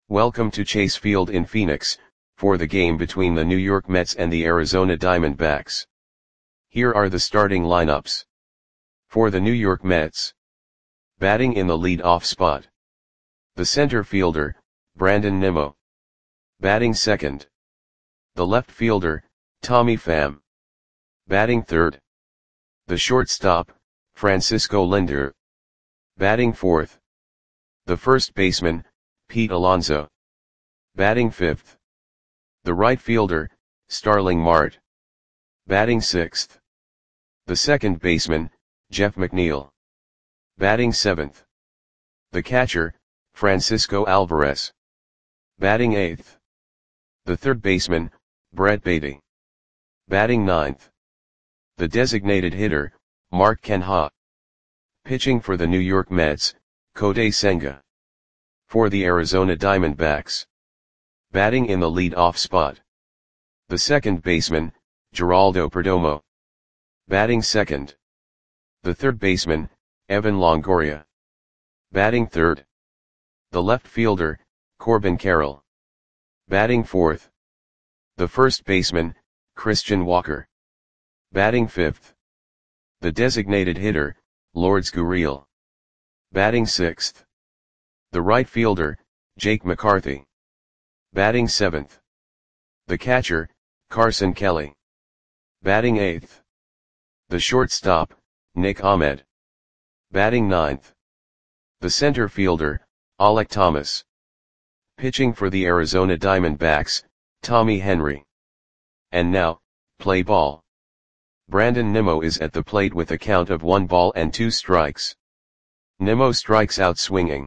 Welcome to Chase Field in Phoenix, for the game between the New York Mets and the Arizona Diamondbacks. Here are the starting lineups. For the New York Mets. Batting in the lead-off spot. The center fielder, Brandon Nimmo. Batting second. The left fielder, Tommy Pham. Batting third. The shortstop, Francisco Lindor. Batting fourth. The first baseman, Pete Alonso. Batting fifth. The right fielder, Starling Marte. Batting sixth. The second baseman, Jeff McNeil. Batting seventh. The catcher, Francisco Alvarez. Batting eighth. The third baseman, Brett Baty. Batting ninth. The designated hitter, Mark Canha. Pitching for the New York Mets, Kodai Senga. For the Arizona Diamondbacks. Batting in the lead-off spot. The second baseman, Geraldo Perdomo. Batting second. The third baseman, Evan Longoria. Batting third. The left fielder, Corbin Carroll. Batting fourth. The first baseman, Christian Walker. Batting fifth. The designated hitter, Lourdes Gurriel. Batting sixth. The right fielder, Jake McCarthy. Batting seventh. The catcher, Carson Kelly. Batting eighth. The shortstop, Nick Ahmed. Batting ninth. The center fielder, Alek Thomas. Pitching for the Arizona Diamondbacks, Tommy Henry. And now, play ball. Brandon Nimmo is at the plate with a count of 1 ball and 2 strikes. Nimmo strikes out swinging.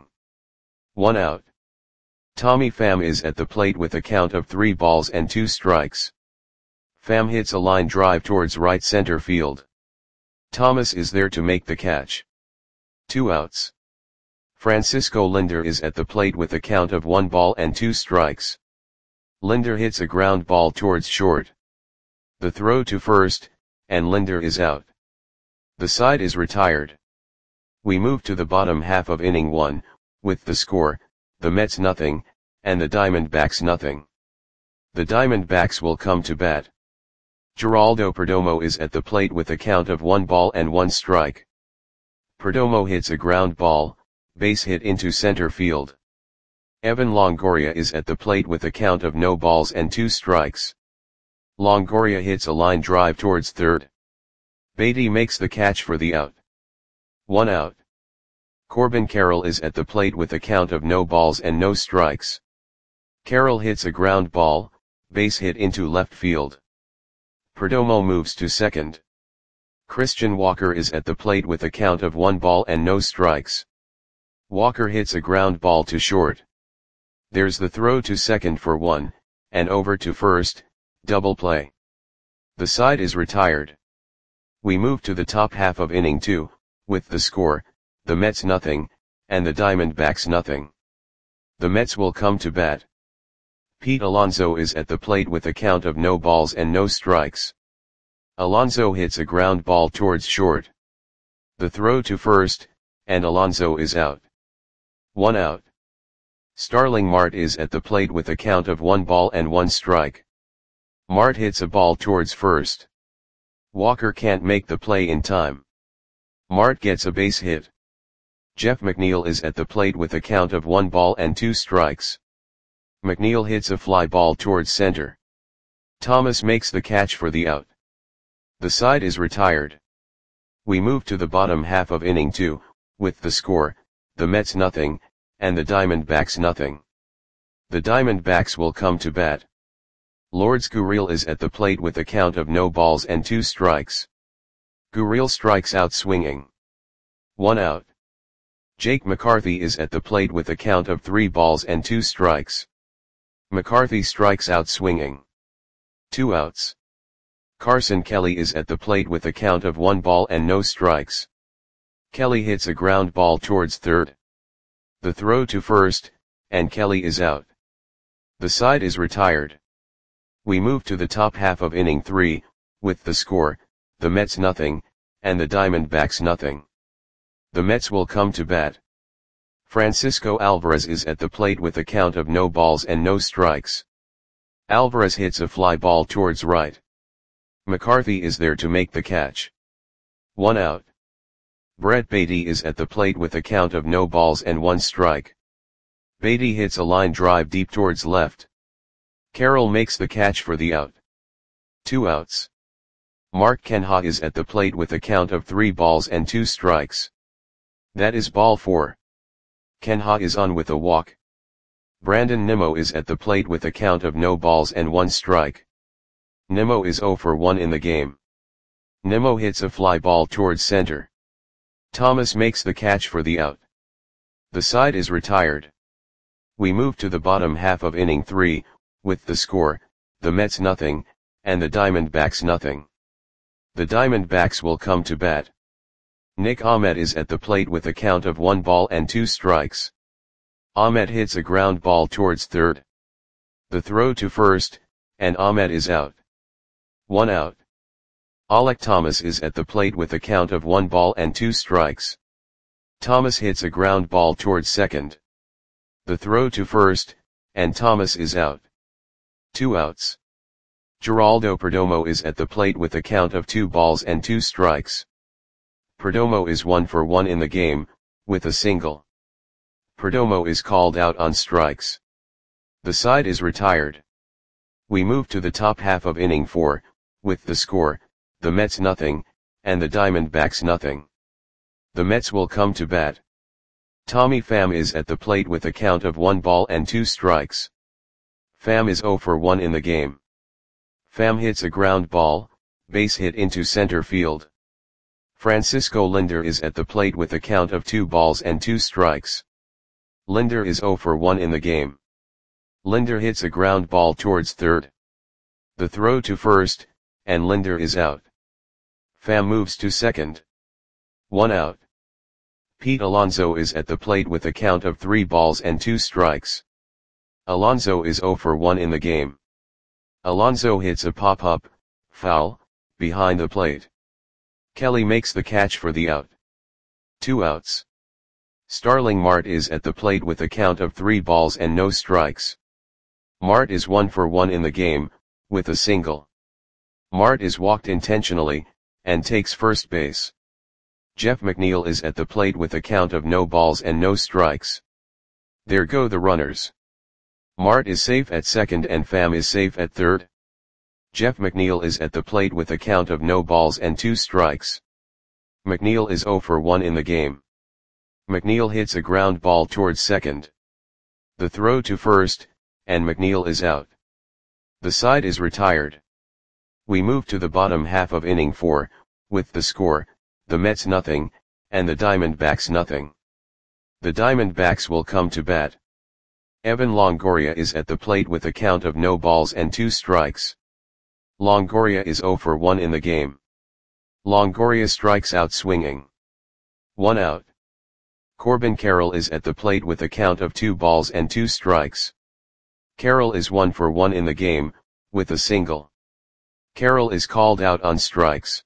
1 out. Tommy Pham is at the plate with a count of 3 balls and 2 strikes. Pham hits a line drive towards right center field. Thomas is there to make the catch. 2 outs. Francisco Lindor is at the plate with a count of 1 ball and 2 strikes. Lindor hits a ground ball towards short. The throw to first, and Lindor is out. The side is retired. We move to the bottom half of inning 1, with the score, the Mets nothing, and the Diamondbacks nothing. The Diamondbacks will come to bat. Geraldo Perdomo is at the plate with a count of 1 ball and 1 strike. Perdomo hits a ground ball, base hit into center field. Evan Longoria is at the plate with a count of no balls and 2 strikes. Longoria hits a line drive towards third. Baty makes the catch for the out. 1 out. Corbin Carroll is at the plate with a count of no balls and no strikes. Carroll hits a ground ball, base hit into left field. Perdomo moves to second. Christian Walker is at the plate with a count of 1 ball and no strikes. Walker hits a ground ball to short. There's the throw to second for 1, and over to first, double play. The side is retired. We move to the top half of inning 2, with the score, the Mets nothing, and the Diamondbacks nothing. The Mets will come to bat. Pete Alonso is at the plate with a count of no balls and no strikes. Alonso hits a ground ball towards short. The throw to first, and Alonso is out. 1 out. Starling Marte is at the plate with a count of 1 ball and 1 strike. Marte hits a ball towards first. Walker can't make the play in time. Marte gets a base hit. Jeff McNeil is at the plate with a count of 1 ball and 2 strikes. McNeil hits a fly ball towards center. Thomas makes the catch for the out. The side is retired. We move to the bottom half of inning 2, with the score, the Mets nothing, and the Diamondbacks nothing. The Diamondbacks will come to bat. Lourdes Gurriel is at the plate with a count of no balls and 2 strikes. Gurriel strikes out swinging. 1 out. Jake McCarthy is at the plate with a count of 3 balls and 2 strikes. McCarthy strikes out swinging. 2 outs. Carson Kelly is at the plate with a count of 1 ball and no strikes. Kelly hits a ground ball towards third. The throw to first, and Kelly is out. The side is retired. We move to the top half of inning 3, with the score, the Mets nothing, and the Diamondbacks nothing. The Mets will come to bat. Francisco Alvarez is at the plate with a count of no balls and no strikes. Alvarez hits a fly ball towards right. McCarthy is there to make the catch. 1 out. Brett Baty is at the plate with a count of no balls and 1 strike. Baty hits a line drive deep towards left. Carroll makes the catch for the out. 2 outs. Mark Canha is at the plate with a count of 3 balls and 2 strikes. That is ball 4. Canha is on with a walk. Brandon Nimmo is at the plate with a count of no balls and 1 strike. Nimmo is 0 for 1 in the game. Nimmo hits a fly ball towards center. Thomas makes the catch for the out. The side is retired. We move to the bottom half of inning 3, with the score, the Mets nothing, and the Diamondbacks nothing. The Diamondbacks will come to bat. Nick Ahmed is at the plate with a count of 1 ball and 2 strikes. Ahmed hits a ground ball towards third. The throw to first, and Ahmed is out. 1 out. Alek Thomas is at the plate with a count of 1 ball and 2 strikes. Thomas hits a ground ball towards second. The throw to first, and Thomas is out. 2 outs. Geraldo Perdomo is at the plate with a count of 2 balls and 2 strikes. Perdomo is 1 for 1 in the game, with a single. Perdomo is called out on strikes. The side is retired. We move to the top half of inning 4, with the score, the Mets nothing, and the Diamondbacks nothing. The Mets will come to bat. Tommy Pham is at the plate with a count of 1 ball and 2 strikes. Pham is 0 for 1 in the game. Pham hits a ground ball, base hit into center field. Francisco Linder is at the plate with a count of 2 balls and 2 strikes. Linder is 0 for 1 in the game. Linder hits a ground ball towards third. The throw to first, and Linder is out. Pham moves to second. 1 out. Pete Alonso is at the plate with a count of 3 balls and 2 strikes. Alonso is 0 for 1 in the game. Alonso hits a pop-up, foul, behind the plate. Kelly makes the catch for the out. 2 outs. Starling Marte is at the plate with a count of 3 balls and no strikes. Marte is 1 for 1 in the game, with a single. Marte is walked intentionally, and takes first base. Jeff McNeil is at the plate with a count of no balls and no strikes. There go the runners. Marte is safe at second and Pham is safe at third. Jeff McNeil is at the plate with a count of no balls and 2 strikes. McNeil is 0 for 1 in the game. McNeil hits a ground ball towards second. The throw to first, and McNeil is out. The side is retired. We move to the bottom half of inning 4, with the score, the Mets nothing, and the Diamondbacks nothing. The Diamondbacks will come to bat. Evan Longoria is at the plate with a count of no balls and 2 strikes. Longoria is 0 for 1 in the game. Longoria strikes out swinging. 1 out. Corbin Carroll is at the plate with a count of 2 balls and 2 strikes. Carroll is 1 for 1 in the game, with a single. Carroll is called out on strikes.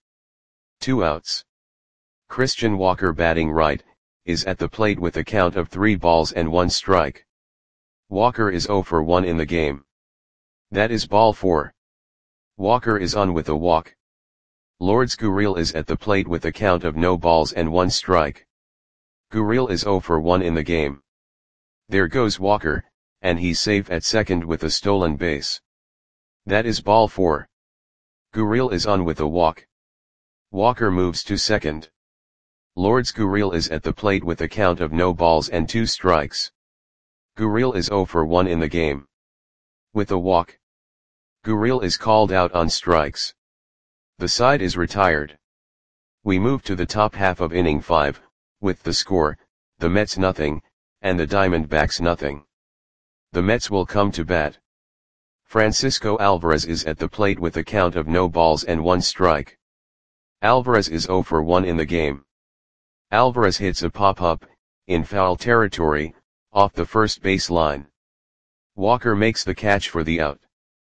2 outs. Christian Walker batting right, is at the plate with a count of 3 balls and 1 strike. Walker is 0 for 1 in the game. That is ball 4. Walker is on with a walk. Lourdes Gurriel is at the plate with a count of no balls and 1 strike. Gurriel is 0 for 1 in the game. There goes Walker, and he's safe at second with a stolen base. That is ball 4. Gurriel is on with a walk. Walker moves to second. Lourdes Gurriel is at the plate with a count of no balls and 2 strikes. Gurriel is 0 for 1 in the game. With a walk. Gurriel is called out on strikes. The side is retired. We move to the top half of inning 5, with the score, the Mets nothing, and the Diamondbacks nothing. The Mets will come to bat. Francisco Alvarez is at the plate with a count of no balls and 1 strike. Alvarez is 0 for 1 in the game. Alvarez hits a pop-up, in foul territory, off the first base line. Walker makes the catch for the out.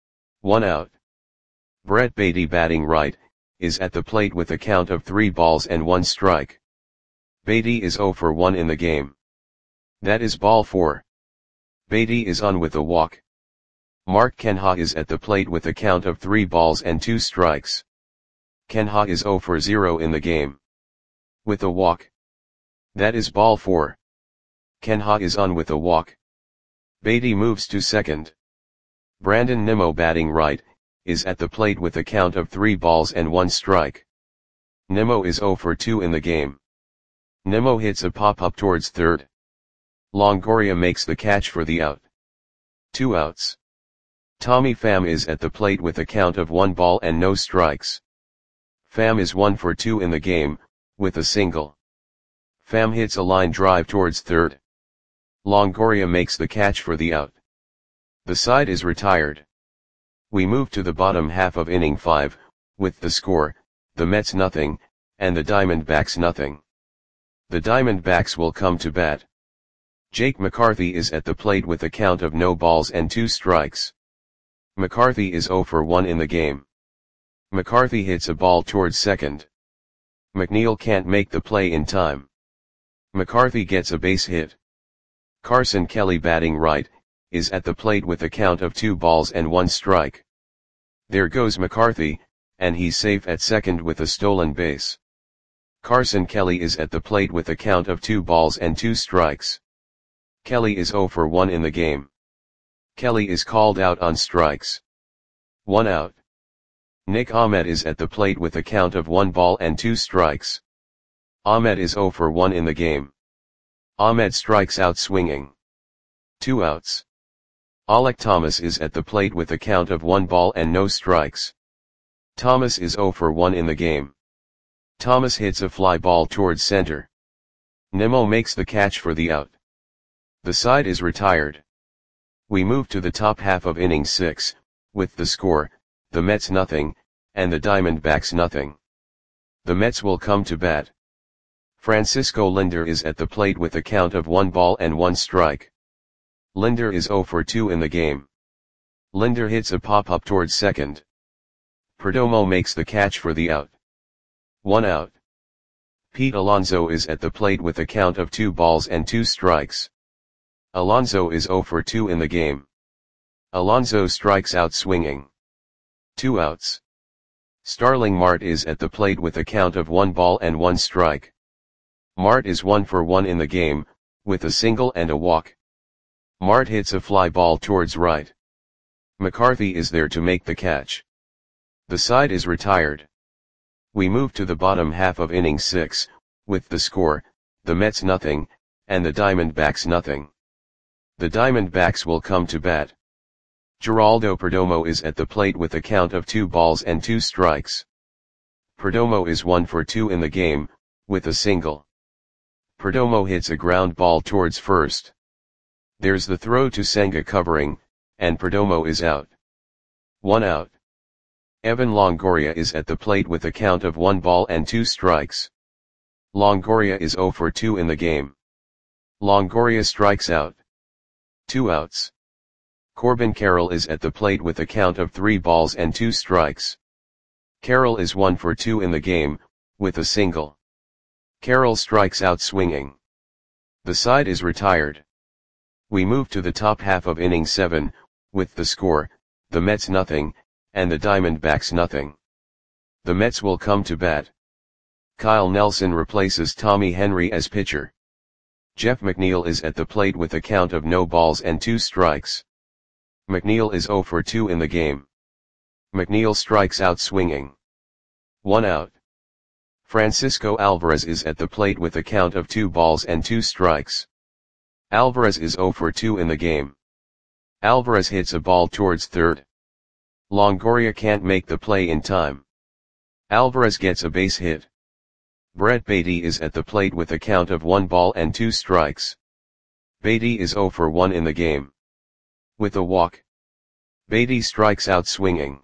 1 out. Brett Baty batting right, is at the plate with a count of 3 balls and 1 strike. Baty is 0 for 1 in the game. That is ball 4. Beatty is on with a walk. Mark Kenha is at the plate with a count of 3 balls and 2 strikes. Kenha is 0 for 0 in the game. With a walk. That is ball 4. Kenha is on with a walk. Beatty moves to second. Brandon Nimmo, batting right, is at the plate with a count of 3 balls and 1 strike. Nimmo is 0 for 2 in the game. Nimmo hits a pop-up towards third. Longoria makes the catch for the out. 2 outs. Tommy Pham is at the plate with a count of 1 ball and no strikes. Pham is 1 for 2 in the game, with a single. Pham hits a line drive towards third. Longoria makes the catch for the out. The side is retired. We move to the bottom half of inning 5, with the score, the Mets nothing, and the Diamondbacks nothing. The Diamondbacks will come to bat. Jake McCarthy is at the plate with a count of no balls and 2 strikes. McCarthy is 0 for 1 in the game. McCarthy hits a ball towards second. McNeil can't make the play in time. McCarthy gets a base hit. Carson Kelly, batting right, is at the plate with a count of 2 balls and 1 strike. There goes McCarthy, and he's safe at second with a stolen base. Carson Kelly is at the plate with a count of 2 balls and 2 strikes. Kelly is 0 for 1 in the game. Kelly is called out on strikes. 1 out. Nick Ahmed is at the plate with a count of 1 ball and 2 strikes. Ahmed is 0 for 1 in the game. Ahmed strikes out swinging. 2 outs. Alek Thomas is at the plate with a count of 1 ball and no strikes. Thomas is 0 for 1 in the game. Thomas hits a fly ball towards center. Nimmo makes the catch for the out. The side is retired. We move to the top half of inning 6, with the score, the Mets nothing, and the Diamondbacks nothing. The Mets will come to bat. Francisco Linder is at the plate with a count of 1 ball and 1 strike. Linder is 0 for 2 in the game. Linder hits a pop-up towards second. Perdomo makes the catch for the out. 1 out. Pete Alonso is at the plate with a count of 2 balls and 2 strikes. Alonso is 0 for 2 in the game. Alonso strikes out swinging. 2 outs. Starling Marte is at the plate with a count of 1 ball and 1 strike. Marte is 1 for 1 in the game, with a single and a walk. Marte hits a fly ball towards right. McCarthy is there to make the catch. The side is retired. We move to the bottom half of inning 6, with the score, the Mets nothing, and the Diamondbacks nothing. The Diamondbacks will come to bat. Geraldo Perdomo is at the plate with a count of 2 balls and 2 strikes. Perdomo is 1 for 2 in the game, with a single. Perdomo hits a ground ball towards first. There's the throw to Senga covering, and Perdomo is out. 1 out. Evan Longoria is at the plate with a count of 1 ball and 2 strikes. Longoria is 0 for 2 in the game. Longoria strikes out. 2 outs. Corbin Carroll is at the plate with a count of 3 balls and 2 strikes. Carroll is 1 for 2 in the game, with a single. Carroll strikes out swinging. The side is retired. We move to the top half of inning 7, with the score, the Mets nothing, and the Diamondbacks nothing. The Mets will come to bat. Kyle Nelson replaces Tommy Henry as pitcher. Jeff McNeil is at the plate with a count of no balls and 2 strikes. McNeil is 0 for 2 in the game. McNeil strikes out swinging. 1 out. Francisco Alvarez is at the plate with a count of 2 balls and 2 strikes. Alvarez is 0 for 2 in the game. Alvarez hits a ball towards third. Longoria can't make the play in time. Alvarez gets a base hit. Brett Beatty is at the plate with a count of 1 ball and 2 strikes. Beatty is 0 for 1 in the game. With a walk. Beatty strikes out swinging.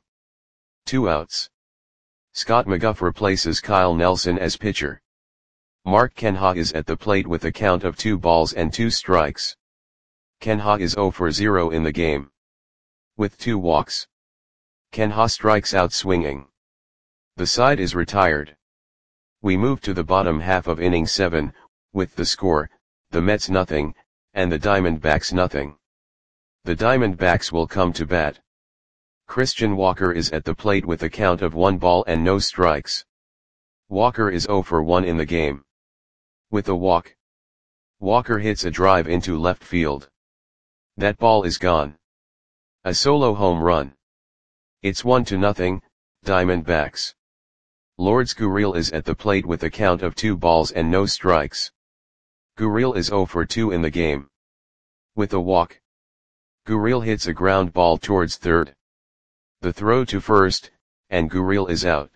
2 outs. Scott McGough replaces Kyle Nelson as pitcher. Mark Kenha is at the plate with a count of 2 balls and 2 strikes. Kenha is 0 for 0 in the game. With 2 walks. Kenha strikes out swinging. The side is retired. We move to the bottom half of inning 7, with the score, the Mets nothing, and the Diamondbacks nothing. The Diamondbacks will come to bat. Christian Walker is at the plate with a count of 1 ball and no strikes. Walker is 0 for 1 in the game. With a walk, Walker hits a drive into left field. That ball is gone. A solo home run. It's 1-0, Diamondbacks. Lourdes Gurriel is at the plate with a count of 2 balls and no strikes. Gurriel is 0 for 2 in the game. With a walk, Gurriel hits a ground ball towards third. The throw to first, and Gurriel is out.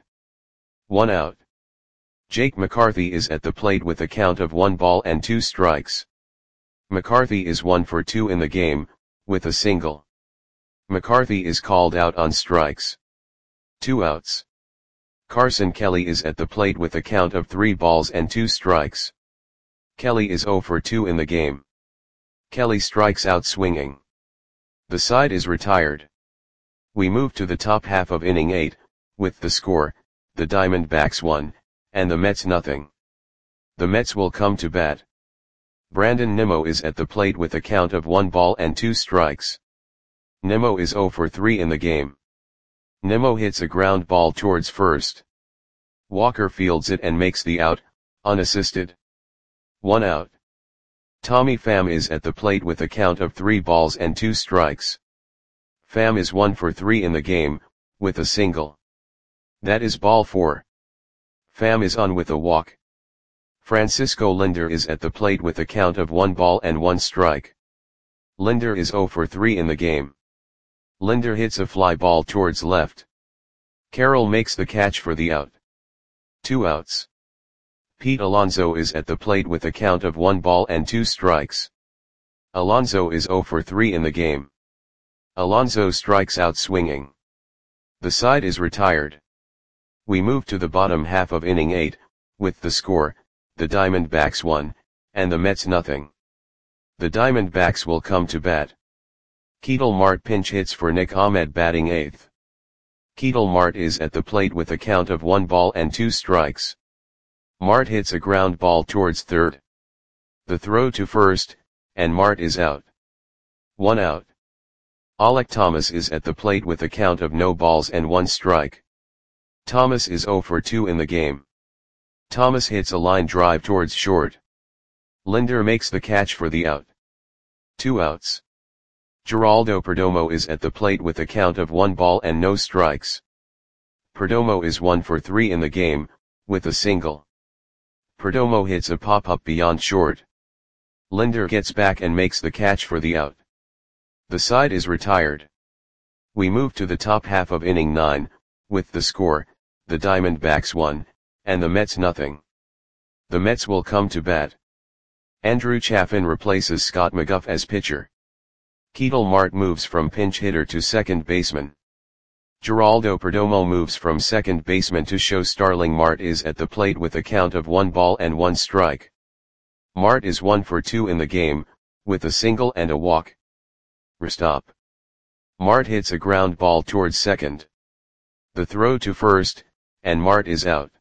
1 out. Jake McCarthy is at the plate with a count of 1 ball and 2 strikes. McCarthy is 1 for 2 in the game, with a single. McCarthy is called out on strikes. 2 outs. Carson Kelly is at the plate with a count of 3 balls and 2 strikes. Kelly is 0 for 2 in the game. Kelly strikes out swinging. The side is retired. We move to the top half of inning 8, with the score, the Diamondbacks 1, and the Mets nothing. The Mets will come to bat. Brandon Nimmo is at the plate with a count of 1 ball and 2 strikes. Nimmo is 0 for 3 in the game. Nimmo hits a ground ball towards first. Walker fields it and makes the out, unassisted. 1 out. Tommy Pham is at the plate with a count of 3 balls and 2 strikes. Pham is 1 for 3 in the game, with a single. That is ball 4. Pham is on with a walk. Francisco Lindor is at the plate with a count of 1 ball and 1 strike. Lindor is 0 for 3 in the game. Lindor hits a fly ball towards left. Carroll makes the catch for the out. 2 outs. Pete Alonso is at the plate with a count of 1 ball and 2 strikes. Alonso is 0 for 3 in the game. Alonso strikes out swinging. The side is retired. We move to the bottom half of inning 8, with the score, the Diamondbacks 1, and the Mets nothing. The Diamondbacks will come to bat. Ketel Marte pinch hits for Nick Ahmed batting 8th. Ketel Marte is at the plate with a count of 1 ball and 2 strikes. Marte hits a ground ball towards third. The throw to first, and Marte is out. 1 out. Alek Thomas is at the plate with a count of no balls and 1 strike. Thomas is 0 for 2 in the game. Thomas hits a line drive towards short. Lindor makes the catch for the out. 2 outs. Geraldo Perdomo is at the plate with a count of 1 ball and no strikes. Perdomo is 1 for 3 in the game, with a single. Perdomo hits a pop-up beyond short. Lindor gets back and makes the catch for the out. The side is retired. We move to the top half of inning 9, with the score, the Diamondbacks 1, and the Mets nothing. The Mets will come to bat. Andrew Chafin replaces Scott McGough as pitcher. Ketel Marte moves from pinch hitter to second baseman. Geraldo Perdomo moves from second baseman to show Starling Marte is at the plate with a count of 1 ball and 1 strike. Marte is 1 for 2 in the game, with a single and a walk. Restop. Marte hits a ground ball towards second. The throw to first, and Marte is out.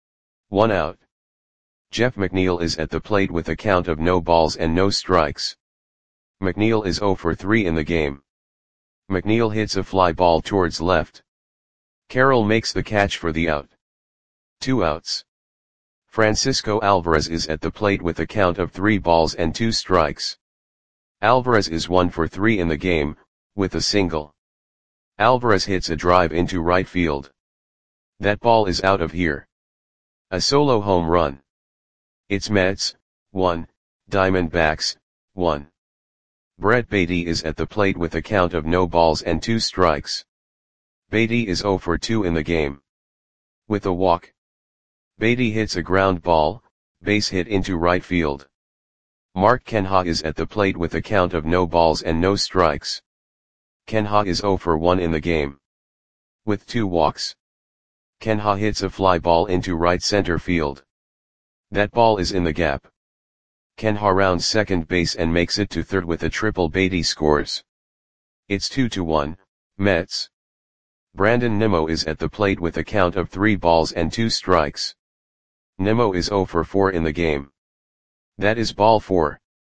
1 out. Jeff McNeil is at the plate with a count of no balls and no strikes. McNeil is 0 for 3 in the game. McNeil hits a fly ball towards left. Carroll makes the catch for the out. 2 outs. Francisco Alvarez is at the plate with a count of 3 balls and 2 strikes. Alvarez is 1 for 3 in the game, with a single. Alvarez hits a drive into right field. That ball is out of here. A solo home run. It's Mets, 1, Diamondbacks, 1. Brett Baty is at the plate with a count of no balls and 2 strikes. Baty is 0 for 2 in the game. With a walk, Baty hits a ground ball, base hit into right field. Mark Canha is at the plate with a count of no balls and no strikes. Canha is 0 for 1 in the game. With 2 walks, Canha hits a fly ball into right center field. That ball is in the gap. Canha rounds second base and makes it to third with a triple. Baty scores. It's 2-1, Mets. Brandon Nimmo is at the plate with a count of 3 balls and 2 strikes. Nimmo is 0 for 4 in the game. That is ball 4.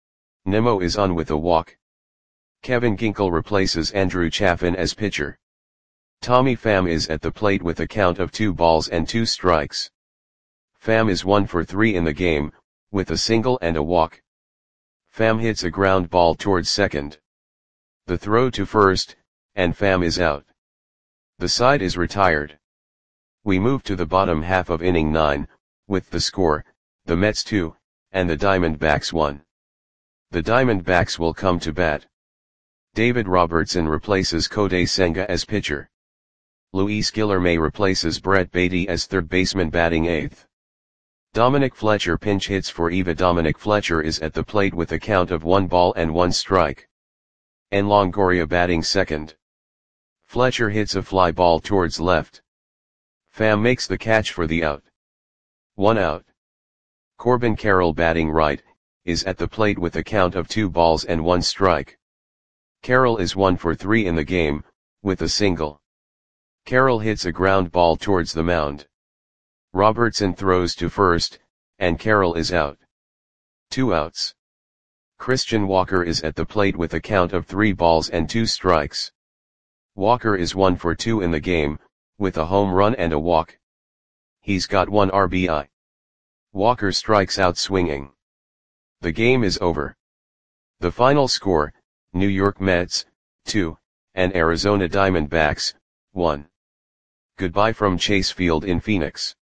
Nimmo is on with a walk. Kevin Ginkel replaces Andrew Chaffin as pitcher. Tommy Pham is at the plate with a count of 2 balls and 2 strikes. Pham is 1 for 3 in the game, with a single and a walk. Pham hits a ground ball towards second. The throw to first, and Pham is out. The side is retired. We move to the bottom half of inning 9, with the score, the Mets 2, and the Diamondbacks 1. The Diamondbacks will come to bat. David Robertson replaces Kodai Senga as pitcher. Luis Guillorme replaces Brett Baty as third baseman batting 8th. Dominic Fletcher pinch hits for Eva. Dominic Fletcher is at the plate with a count of 1 ball and 1 strike. N. Longoria batting second. Fletcher hits a fly ball towards left. Pham makes the catch for the out. 1 out. Corbin Carroll batting right, is at the plate with a count of 2 balls and 1 strike. Carroll is 1 for 3 in the game, with a single. Carroll hits a ground ball towards the mound. Robertson throws to first, and Carroll is out. 2 outs. Christian Walker is at the plate with a count of 3 balls and 2 strikes. Walker is 1 for 2 in the game, with a home run and a walk. He's got 1 RBI. Walker strikes out swinging. The game is over. The final score, New York Mets, 2, and Arizona Diamondbacks, 1. Goodbye from Chase Field in Phoenix.